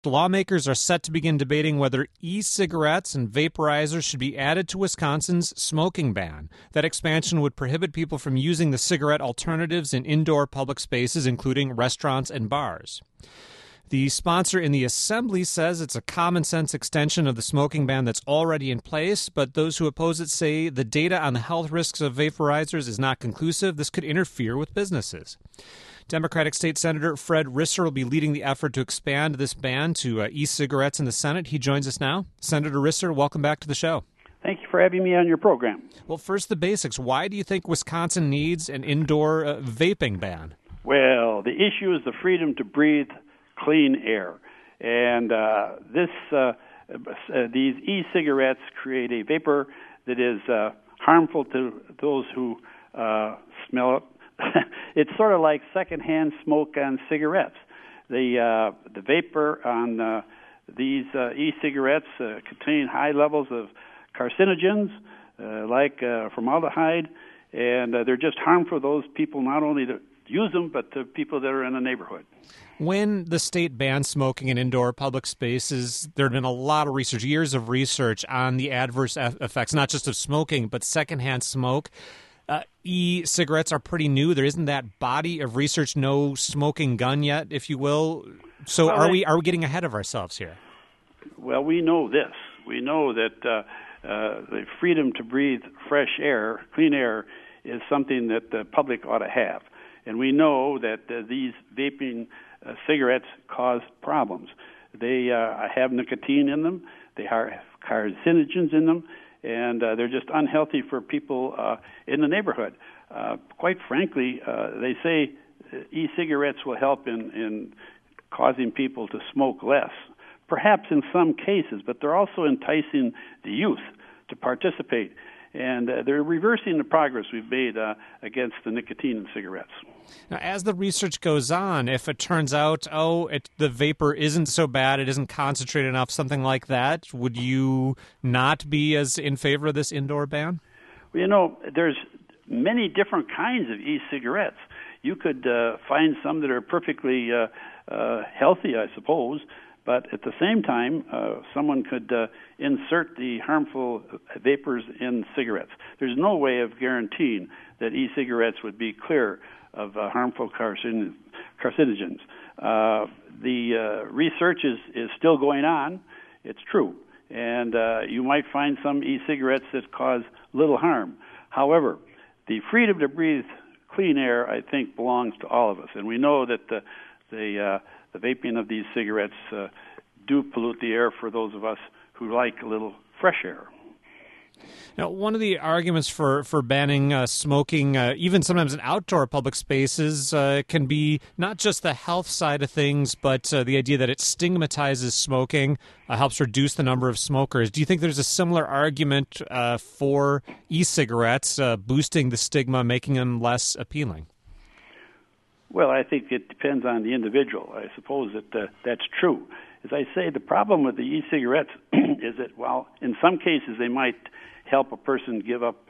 Lawmakers are set to begin debating whether e-cigarettes and vaporizers should be added to Wisconsin's smoking ban. That expansion would prohibit people from using the cigarette alternatives in indoor public spaces, including restaurants and bars. The sponsor in the assembly says it's a common-sense extension of the smoking ban that's already in place, but those who oppose it say the data on the health risks of vaporizers is not conclusive. This could interfere with businesses. Democratic State Senator Fred Risser will be leading the effort to expand this ban to e-cigarettes in the Senate. He joins us now. Senator Risser, welcome back to the show. Thank you for having me on your program. Well, first the basics. Why do you think Wisconsin needs an indoor vaping ban? Well, the issue is the freedom to breathe clean air. And these e-cigarettes create a vapor that is harmful to those who smell it. It's sort of like secondhand smoke on cigarettes. The vapor on these e-cigarettes contain high levels of carcinogens like formaldehyde, and they're just harmful to those people not only that use them, but to people that are in the neighborhood. When the state banned smoking in indoor public spaces, there had been a lot of research, years of research on the adverse effects, not just of smoking, but secondhand smoke. E-cigarettes are pretty new. There isn't that body of research, no smoking gun yet, if you will. So are we getting ahead of ourselves here? Well, we know this. We know that the freedom to breathe fresh air, clean air, is something that the public ought to have. And we know that these vaping cigarettes cause problems. They have nicotine in them. They have carcinogens in them. And they're just unhealthy for people in the neighborhood. Quite frankly, they say e-cigarettes will help in causing people to smoke less, perhaps in some cases, but they're also enticing the youth to participate. And they're reversing the progress we've made against the nicotine in cigarettes. Now, as the research goes on, if it turns out, the vapor isn't so bad, it isn't concentrated enough, something like that, would you not be as in favor of this indoor ban? Well, there's many different kinds of e-cigarettes. You could find some that are perfectly healthy, I suppose, but at the same time, someone could insert the harmful vapors in cigarettes. There's no way of guaranteeing that e-cigarettes would be clear of harmful carcinogens. The research is still going on. It's true. And you might find some e-cigarettes that cause little harm. However, the freedom to breathe clean air, I think, belongs to all of us. And we know that the vaping of these cigarettes do pollute the air for those of us who like a little fresh air. Now, one of the arguments for banning smoking, even sometimes in outdoor public spaces, can be not just the health side of things, but the idea that it stigmatizes smoking, helps reduce the number of smokers. Do you think there's a similar argument for e-cigarettes, boosting the stigma, making them less appealing? Well, I think it depends on the individual. I suppose that that's true. As I say, the problem with the e-cigarettes is that while in some cases they might help a person give up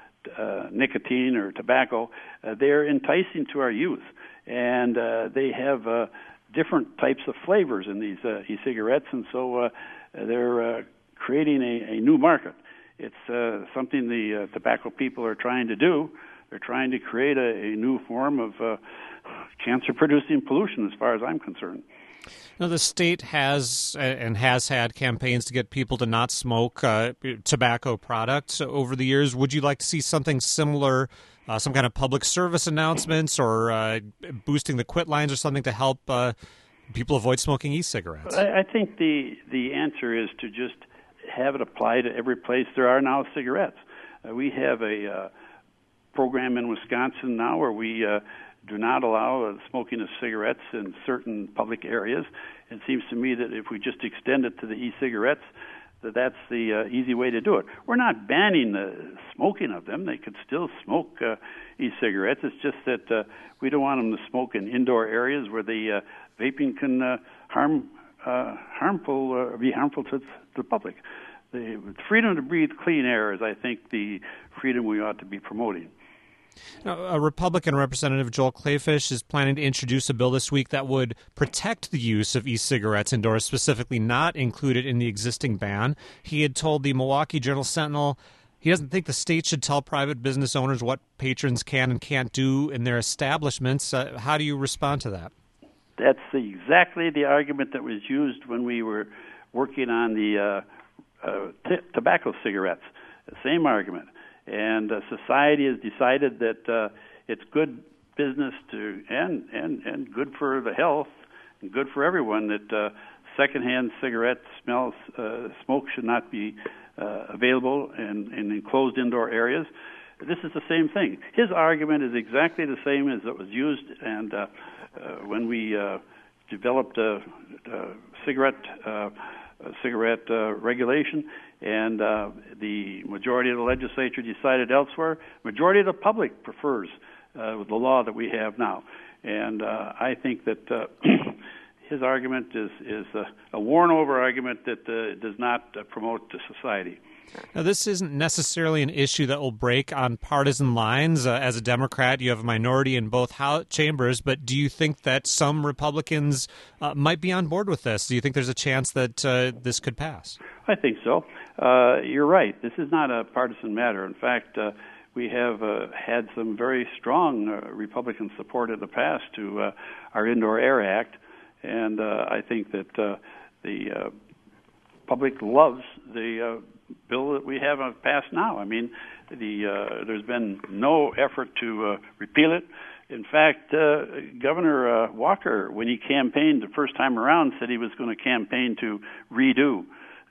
nicotine or tobacco, they're enticing to our youth. And they have different types of flavors in these e-cigarettes, and so they're creating a new market. It's something the tobacco people are trying to do. They're trying to create a new form of cancer-producing pollution, as far as I'm concerned. Now, the state has had campaigns to get people to not smoke tobacco products over the years. Would you like to see something similar, some kind of public service announcements or boosting the quit lines or something to help people avoid smoking e-cigarettes? I think the answer is to just have it apply to every place there are now cigarettes. We have a program in Wisconsin now where we do not allow smoking of cigarettes in certain public areas. It seems to me that if we just extend it to the e-cigarettes, that's the easy way to do it. We're not banning the smoking of them. They could still smoke e-cigarettes. It's just that we don't want them to smoke in indoor areas where the vaping can be harmful to the public. The freedom to breathe clean air is, I think, the freedom we ought to be promoting. Now, a Republican Representative, Joel Kleefisch, is planning to introduce a bill this week that would protect the use of e-cigarettes indoors, specifically not included in the existing ban. He had told the Milwaukee Journal-Sentinel he doesn't think the state should tell private business owners what patrons can and can't do in their establishments. How do you respond to that? That's exactly the argument that was used when we were working on the tobacco cigarettes. The same argument. And society has decided that it's good business and good for the health and good for everyone that secondhand cigarette smoke should not be available in enclosed indoor areas. This is the same thing. His argument is exactly the same as it was used, and when we developed a cigarette regulation, and the majority of the legislature decided elsewhere. Majority of the public prefers the law that we have now, and I think that his argument is a worn-over argument that does not promote the society. Now, this isn't necessarily an issue that will break on partisan lines. As a Democrat, you have a minority in both chambers, but do you think that some Republicans might be on board with this? Do you think there's a chance that this could pass? I think so. You're right. This is not a partisan matter. In fact, we have had some very strong Republican support in the past to our Indoor Air Act, and I think that the public loves the bill that we have passed now. I mean, there's been no effort to repeal it. In fact, Governor Walker, when he campaigned the first time around, said he was going to campaign to redo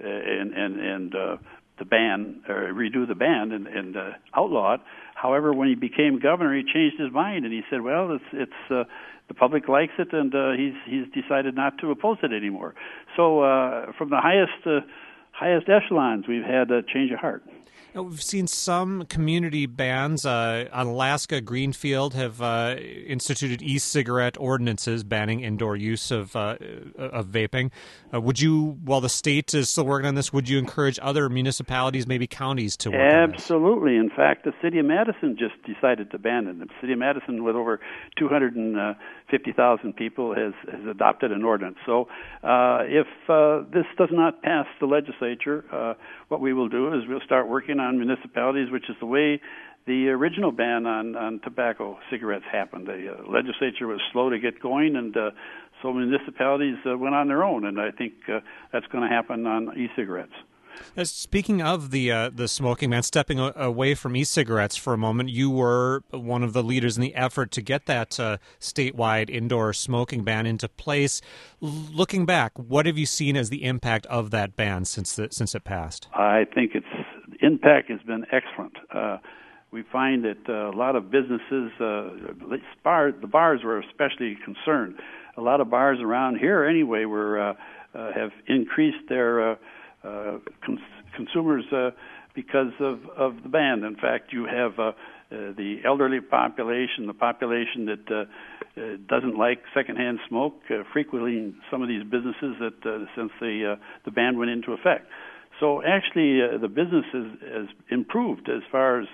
the ban, or redo the ban and outlaw it. However, when he became governor, he changed his mind and he said, "Well, it's the public likes it, and he's decided not to oppose it anymore." So, from the highest echelons, we've had a change of heart. Now, we've seen some community bans. On Alaska, Greenfield have instituted e-cigarette ordinances banning indoor use of vaping. Would you, while the state is still working on this, would you encourage other municipalities, maybe counties, to work on this? Absolutely. In fact, the city of Madison just decided to ban it. The city of Madison, with over 250,000 people, has adopted an ordinance. So if this does not pass the legislature, what we will do is we'll start working on municipalities, which is the way the original ban on tobacco cigarettes happened. The legislature was slow to get going, and so municipalities went on their own, and I think that's going to happen on e-cigarettes. Speaking of the smoking ban, stepping away from e-cigarettes for a moment, you were one of the leaders in the effort to get that statewide indoor smoking ban into place. Looking back, what have you seen as the impact of that ban since it passed? I think its impact has been excellent. We find that a lot of businesses, the bars were especially concerned. A lot of bars around here, anyway, have increased their consumers because of the ban. In fact, you have the elderly population, the population that doesn't like secondhand smoke, frequently some of these businesses that since the ban went into effect. So actually, the business has improved as far as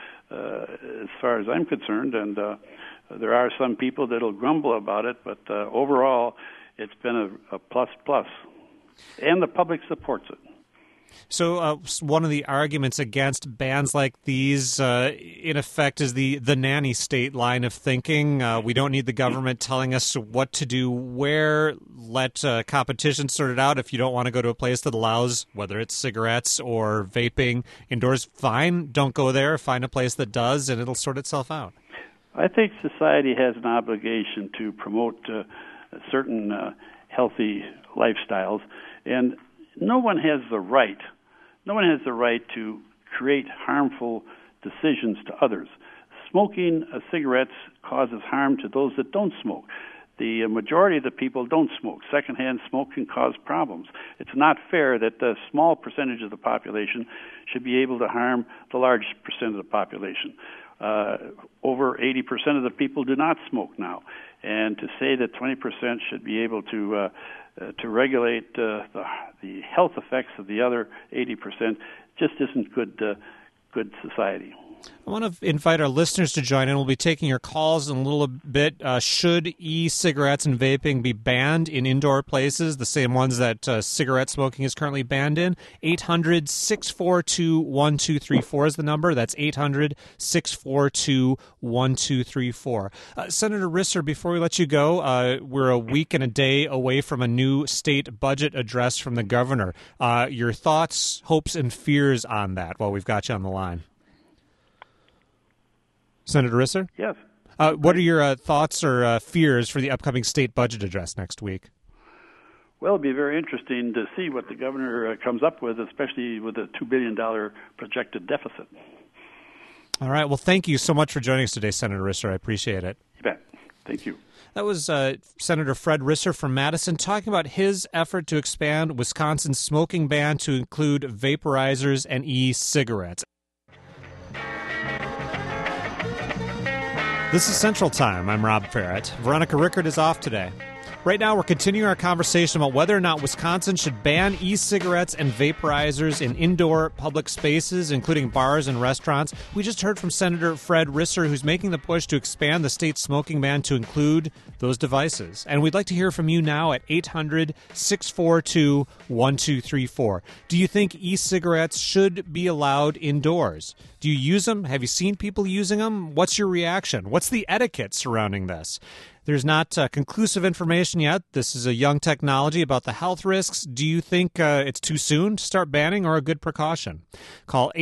I'm concerned, and there are some people that'll grumble about it, but overall, it's been a plus, and the public supports it. So one of the arguments against bans like these, in effect, is the nanny state line of thinking. We don't need the government telling us what to do where. Let competition sort it out. If you don't want to go to a place that allows, whether it's cigarettes or vaping indoors, fine, don't go there. Find a place that does, and it'll sort itself out. I think society has an obligation to promote certain healthy lifestyles, and no one has the right to create harmful decisions to others. Smoking cigarettes causes harm to those that don't smoke. The majority of the people don't smoke. Secondhand smoke can cause problems. It's not fair that a small percentage of the population should be able to harm the large percent of the population. Over 80% of the people do not smoke now. And to say that 20% should be able to regulate the health effects of the other 80% just isn't good society. I want to invite our listeners to join in. We'll be taking your calls in a little bit. Should e-cigarettes and vaping be banned in indoor places, the same ones that cigarette smoking is currently banned in? 800-642-1234 is the number. That's 800-642-1234. Senator Risser, before we let you go, we're a week and a day away from a new state budget address from the governor. Your thoughts, hopes, and fears on that while we've got you on the line. Senator Risser? Yes. What are your thoughts or fears for the upcoming state budget address next week? Well, it'll be very interesting to see what the governor comes up with, especially with a $2 billion projected deficit. All right. Well, thank you so much for joining us today, Senator Risser. I appreciate it. You bet. Thank you. That was Senator Fred Risser from Madison talking about his effort to expand Wisconsin's smoking ban to include vaporizers and e-cigarettes. This is Central Time. I'm Rob Farrett. Veronica Rickard is off today. Right now, we're continuing our conversation about whether or not Wisconsin should ban e-cigarettes and vaporizers in indoor public spaces, including bars and restaurants. We just heard from Senator Fred Risser, who's making the push to expand the state's smoking ban to include those devices. And we'd like to hear from you now at 800-642-1234. Do you think e-cigarettes should be allowed indoors? Do you use them? Have you seen people using them? What's your reaction? What's the etiquette surrounding this? There's not conclusive information yet. This is a young technology about the health risks. Do you think it's too soon to start banning or a good precaution? Call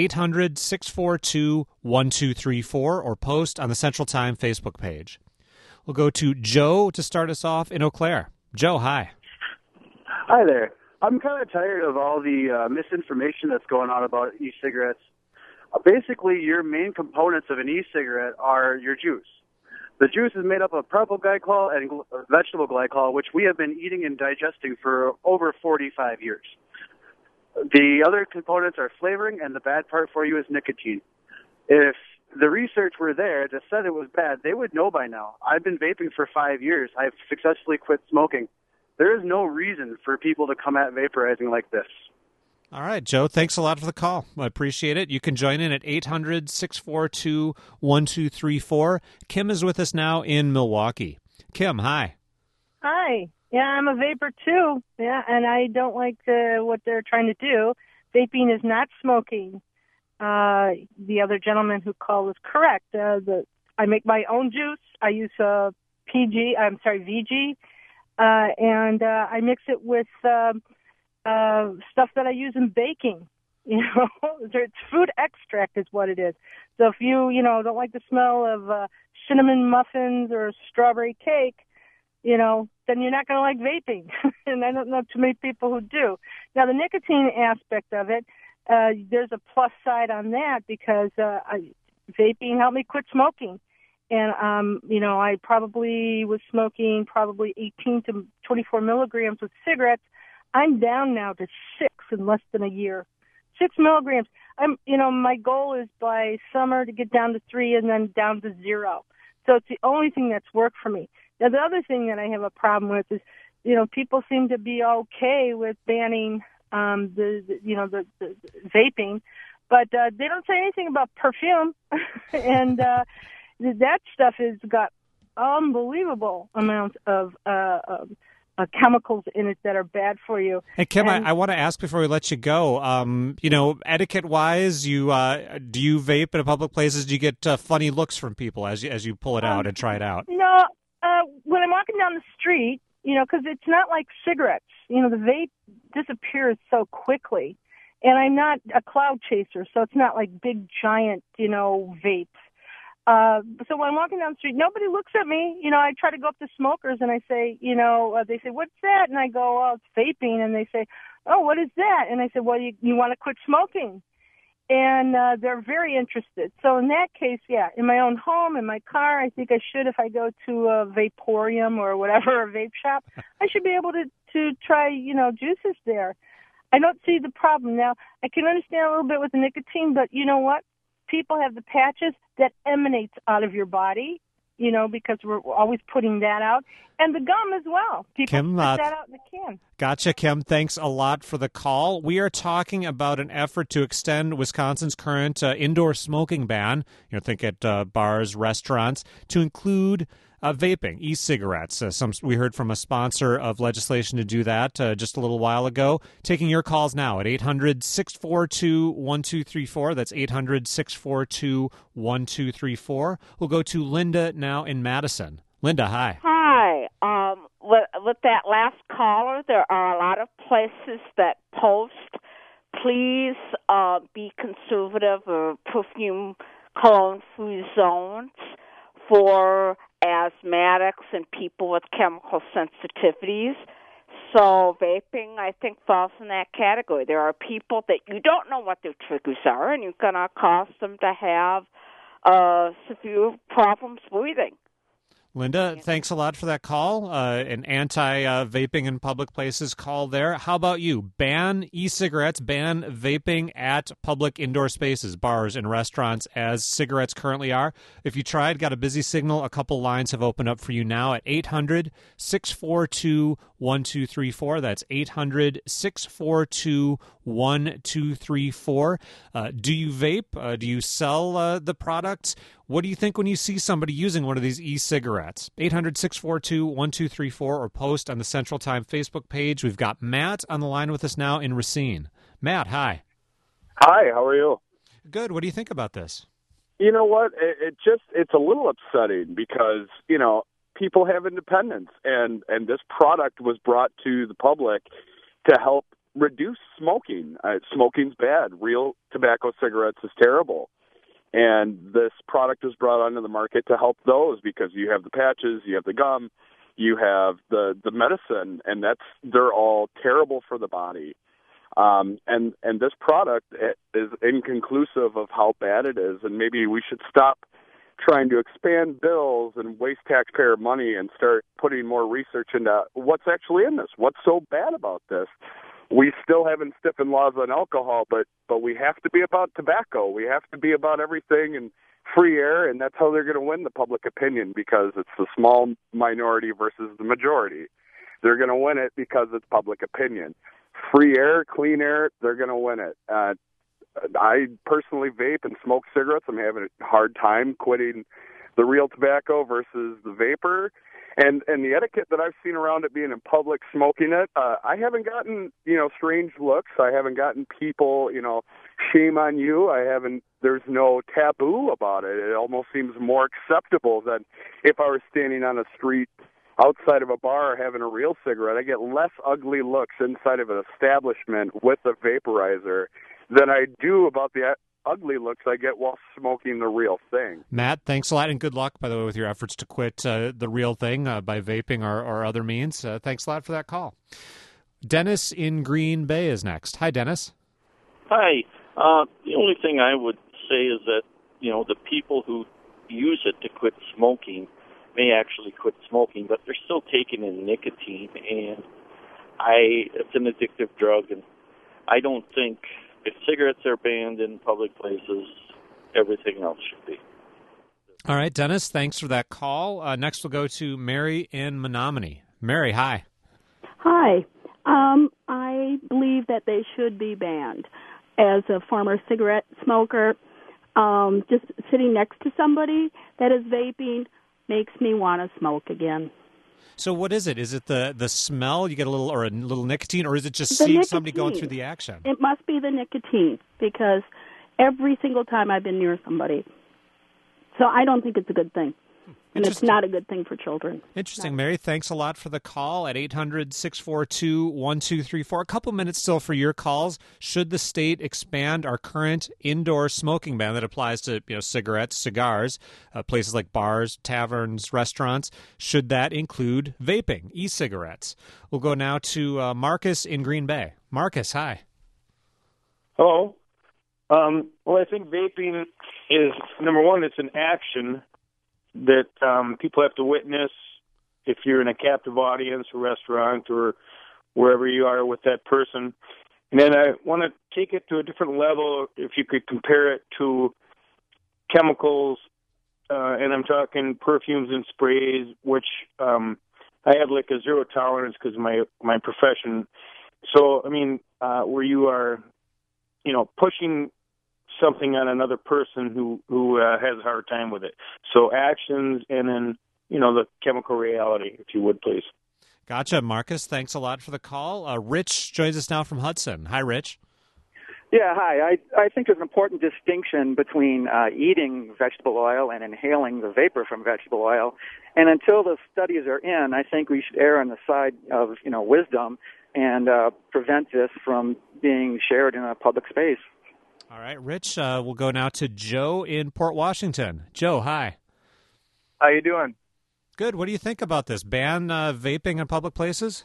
800-642-1234 or post on the Central Time Facebook page. We'll go to Joe to start us off in Eau Claire. Joe, hi. Hi there. I'm kind of tired of all the misinformation that's going on about e-cigarettes. Basically, your main components of an e-cigarette are your juice. The juice is made up of propylglycol and vegetable glycol, which we have been eating and digesting for over 45 years. The other components are flavoring, and the bad part for you is nicotine. If the research were there that said it was bad, they would know by now. I've been vaping for 5 years. I've successfully quit smoking. There is no reason for people to come at vaporizing like this. All right, Joe, thanks a lot for the call. I appreciate it. You can join in at 800-642-1234. Kim is with us now in Milwaukee. Kim, hi. Hi. Yeah, I'm a vapor too. Yeah, and I don't like what they're trying to do. Vaping is not smoking. The other gentleman who called was correct. I make my own juice. I use VG, and I mix it with stuff that I use in baking. You know, it's fruit extract is what it is. So if you don't like the smell of cinnamon muffins or strawberry cake, then you're not going to like vaping. And I don't know too many people who do. Now, the nicotine aspect of it, there's a plus side on that because vaping helped me quit smoking. And, I probably was smoking 18 to 24 milligrams with cigarettes. I'm down now to 6 in less than a year. 6 milligrams. My goal is by summer to get down to 3 and then down to 0. So it's the only thing that's worked for me. Now, the other thing that I have a problem with is, people seem to be okay with banning the vaping, but they don't say anything about perfume, and that stuff has got unbelievable amounts of chemicals in it that are bad for you. Hey, Kim, I want to ask before we let you go, etiquette-wise, do you vape in public places? Do you get funny looks from people as you pull it out and try it out? No, when I'm walking down the street, because it's not like cigarettes. The vape disappears so quickly, and I'm not a cloud chaser, so it's not like big, giant, vapes. So when I'm walking down the street, nobody looks at me. I try to go up to smokers and I say, they say, what's that? And I go, oh, it's vaping. And they say, oh, what is that? And I said, well, you want to quit smoking. And they're very interested. So in that case, yeah, in my own home, in my car, I think I should, if I go to a vaporium or whatever, a vape shop, I should be able to try, juices there. I don't see the problem. Now, I can understand a little bit with the nicotine, but you know what? People have the patches that emanates out of your body, because we're always putting that out. And the gum as well. People Kim, put that out in the can. Gotcha, Kim. Thanks a lot for the call. We are talking about an effort to extend Wisconsin's current indoor smoking ban, think at bars, restaurants, to include vaping, e-cigarettes. We heard from a sponsor of legislation to do that just a little while ago. Taking your calls now at 800-642-1234. That's 800-642-1234. We'll go to Linda now in Madison. Linda, hi. Hi. With that last caller, there are a lot of places that post, please be conservative of perfume cologne-free zones for asthmatics and people with chemical sensitivities. So vaping, I think, falls in that category. There are people that you don't know what their triggers are, and you're going to cause them to have severe problems breathing. Linda, thanks a lot for that call. An anti-vaping in public places call there. How about you? Ban e-cigarettes, ban vaping at public indoor spaces, bars and restaurants as cigarettes currently are. If you tried, got a busy signal, a couple lines have opened up for you now at 800-642-1234. That's 800-642-1234. Do you vape? Do you sell the products? What do you think when you see somebody using one of these e-cigarettes? 800-642-1234 or post on the Central Time Facebook page. We've got Matt on the line with us now in Racine. Matt, hi. Hi, how are you? Good. What do you think about this? You know what? It's a little upsetting because, people have independence and this product was brought to the public to help reduce smoking. Smoking's bad. Real tobacco cigarettes is terrible. And this product was brought onto the market to help those because you have the patches, you have the gum, you have the medicine, and they're all terrible for the body. And this product is inconclusive of how bad it is, and maybe we should stop trying to expand bills and waste taxpayer money and start putting more research into what's actually in this. What's so bad about this? We still haven't stiffened laws on alcohol, but we have to be about tobacco. We have to be about everything and free air, and that's how they're going to win the public opinion because it's the small minority versus the majority. They're going to win it because it's public opinion. Free air, clean air, they're going to win it. I personally vape and smoke cigarettes. I'm having a hard time quitting the real tobacco versus the vapor. And the etiquette that I've seen around it being in public smoking it, I haven't gotten, strange looks. I haven't gotten people, shame on you. There's no taboo about it. It almost seems more acceptable than if I were standing on a street outside of a bar having a real cigarette. I get less ugly looks inside of an establishment with a vaporizer than I do about the ugly looks I get while smoking the real thing. Matt, thanks a lot, and good luck, by the way, with your efforts to quit the real thing by vaping or other means. Thanks a lot for that call. Dennis in Green Bay is next. Hi, Dennis. Hi. The only thing I would say is that, the people who use it to quit smoking may actually quit smoking, but they're still taking in nicotine, and it's an addictive drug, and I don't think if cigarettes are banned in public places, everything else should be. All right, Dennis, thanks for that call. Next we'll go to Mary in Menominee. Mary, hi. Hi. I believe that they should be banned. As a former cigarette smoker, just sitting next to somebody that is vaping makes me want to smoke again. So what is it? Is it the smell? You get a little nicotine, or is it just seeing somebody going through the action? It must be the nicotine, because every single time I've been near somebody. So I don't think it's a good thing. And it's not a good thing for children. Interesting, Mary. Thanks a lot for the call at 800-642-1234. A couple minutes still for your calls. Should the state expand our current indoor smoking ban that applies to cigarettes, cigars, places like bars, taverns, restaurants? Should that include vaping, e-cigarettes? We'll go now to Marcus in Green Bay. Marcus, hi. Hello. Well, I think vaping is, number one, it's an action that people have to witness if you're in a captive audience or restaurant or wherever you are with that person. And then I want to take it to a different level if you could compare it to chemicals and I'm talking perfumes and sprays, which I have like a zero tolerance because of my profession. So, I mean, where you are, pushing something on another person who has a hard time with it. So actions and then, the chemical reality, if you would, please. Gotcha, Marcus. Thanks a lot for the call. Rich joins us now from Hudson. Hi, Rich. Yeah, hi. I think there's an important distinction between eating vegetable oil and inhaling the vapor from vegetable oil. And until the studies are in, I think we should err on the side of, wisdom and prevent this from being shared in a public space. All right, Rich, we'll go now to Joe in Port Washington. Joe, hi. How you doing? Good. What do you think about this? Ban vaping in public places?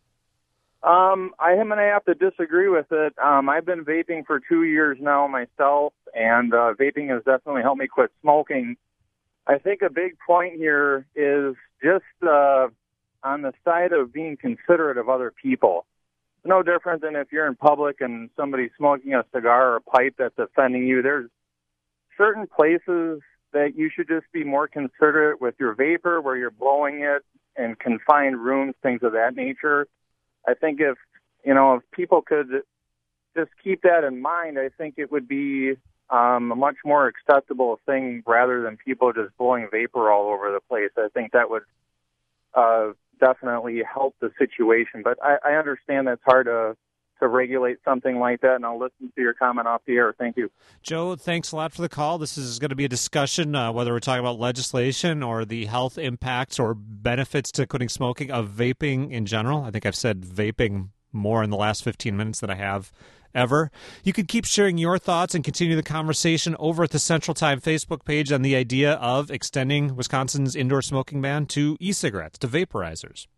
I am going to have to disagree with it. I've been vaping for 2 years now myself, and vaping has definitely helped me quit smoking. I think a big point here is just on the side of being considerate of other people. No different than if you're in public and somebody's smoking a cigar or a pipe that's offending you. There's certain places that you should just be more considerate with your vapor, where you're blowing it, in confined rooms, things of that nature. I think if people could just keep that in mind, I think it would be a much more acceptable thing rather than people just blowing vapor all over the place. I think that would definitely help the situation. But I understand that's hard to regulate something like that, and I'll listen to your comment off the air. Thank you. Joe, thanks a lot for the call. This is going to be a discussion, whether we're talking about legislation or the health impacts or benefits to quitting smoking of vaping in general. I think I've said vaping more in the last 15 minutes than I have ever. You can keep sharing your thoughts and continue the conversation over at the Central Time Facebook page on the idea of extending Wisconsin's indoor smoking ban to e-cigarettes, to vaporizers.